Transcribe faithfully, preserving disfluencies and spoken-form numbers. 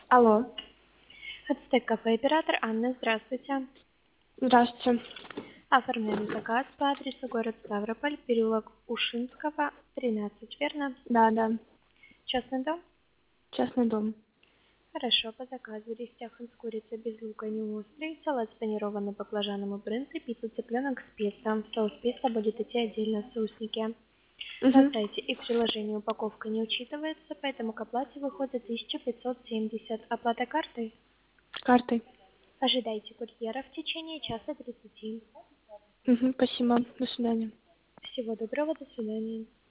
Алло. Ацтек кафе оператор Анна, здравствуйте. Здравствуйте. Оформляем заказ по адресу город Ставрополь, переулок Ушинского, тринадцать, верно? Да, да. Частный дом? Частный дом. Хорошо, по заказу рис тяхан с курицей без лука не острый, салат с панированным баклажаном и брынзой, пицца цыпленок с песто. Соус песто будет идти отдельно в соусники. На Угу. сайте и в приложении упаковка не учитывается, поэтому к оплате выходит тысяча пятьсот семьдесят. Оплата картой? Картой. Ожидайте курьера в течение часа тридцати. Угу. Спасибо. До свидания. Всего доброго, до свидания.